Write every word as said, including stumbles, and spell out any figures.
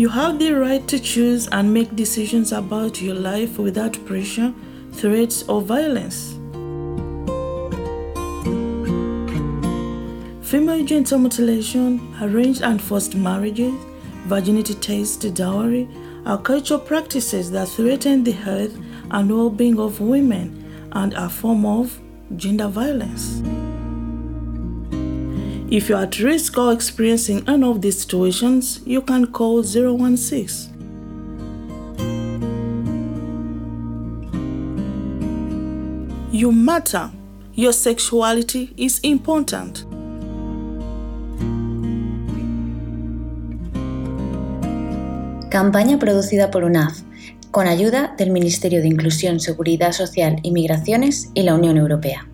You have the right to choose and make decisions about your life without pressure, threats, or violence. Female genital mutilation, arranged and forced marriages, virginity tests, dowry, are cultural practices that threaten the health and well-being of women and are a form of gender violence. If you are at risk or experiencing any of these situations, you can call zero one six. You matter. Your sexuality is important. Campaña producida por U N A F, con ayuda del Ministerio de Inclusión, Seguridad Social y Migraciones y la Unión Europea.